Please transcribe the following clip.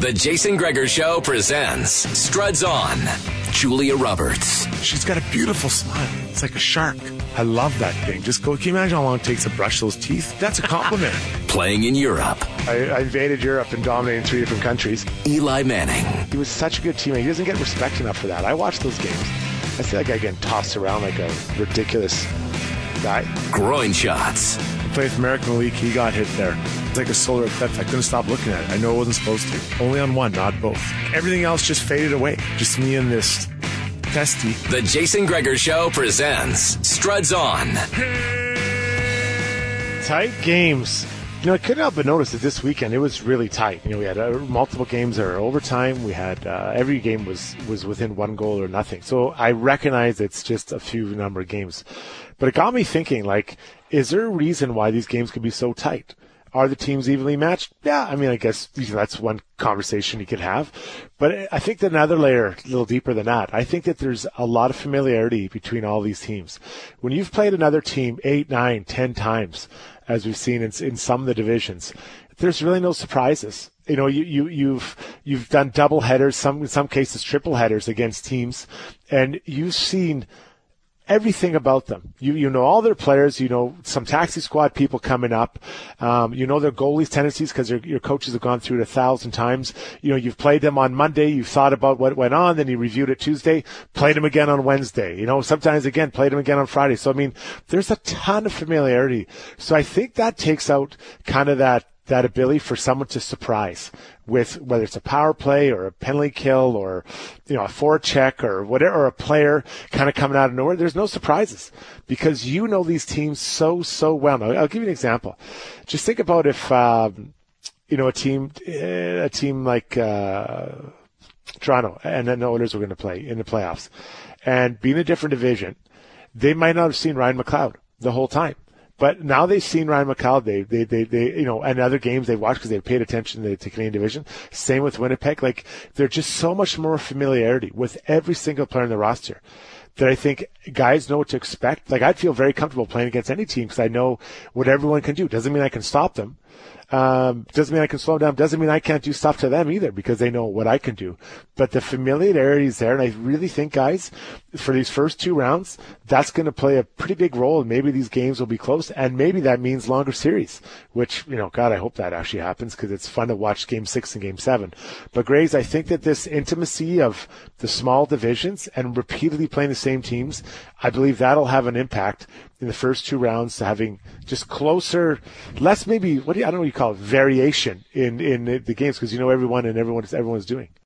The Jason Gregor Show presents Struds On. Julia Roberts. She's got a beautiful smile. It's like a shark. I love that thing. Can you imagine how long it takes to brush those teeth? That's a compliment. Playing in Europe. I invaded Europe and dominated 3 different countries. Eli Manning. He was such a good teammate. He doesn't get respect enough for that. I watch those games. I feel like I get tossed around like a ridiculous guy. Groin shots. Played with American League. He got hit there. It's like a solar eclipse. I couldn't stop looking at it. I know I wasn't supposed to. Only on one, not both. Everything else just faded away. Just me and this testy. The Jason Gregor Show presents Struds On. Tight games. I couldn't help but notice that this weekend it was really tight. We had multiple games that are overtime. We had every game was within 1 goal or nothing. So I recognize it's just a few number of games. But it got me thinking, is there a reason why these games could be so tight? Are the teams evenly matched? Yeah, I guess that's one conversation you could have. But I think that another layer, a little deeper than that, I think that there's a lot of familiarity between all these teams. When you've played another team 8, 9, 10 times, as we've seen in some of the divisions, there's really no surprises. You've done double headers, in some cases triple headers against teams, and you've seen everything about them. You know all their players. You know some taxi squad people coming up. You know their goalies' tendencies because your coaches have gone through it 1,000 times. You've played them on Monday. You've thought about what went on. Then you reviewed it Tuesday. Played them again on Wednesday. Sometimes again played them again on Friday. So there's a ton of familiarity. So I think that takes out kind of that ability for someone to surprise with whether it's a power play or a penalty kill or, a forecheck or whatever, or a player kind of coming out of nowhere. There's no surprises because these teams so well. Now, I'll give you an example. Just think about if, a team like, Toronto and then the Oilers were going to play in the playoffs and being a different division, they might not have seen Ryan McLeod the whole time. But now they've seen Ryan McLeod. They and other games they've watched because they've paid attention to Canadian division. Same with Winnipeg. There's just so much more familiarity with every single player in the roster that I think guys know what to expect. I'd feel very comfortable playing against any team because I know what everyone can do. Doesn't mean I can stop them. Doesn't mean I can slow them down. Doesn't mean I can't do stuff to them either because they know what I can do. But the familiarity is there, and I really think, guys, for these first 2 rounds, that's going to play a pretty big role. And maybe these games will be close, and maybe that means longer series, which, God, I hope that actually happens because it's fun to watch Game 6 and Game 7. But, Graves, I think that this intimacy of the small divisions and repeatedly playing the same teams, I believe that'll have an impact in the first 2 rounds to having just closer, less maybe, I don't know what you call it, variation in the games because everyone and everyone's doing.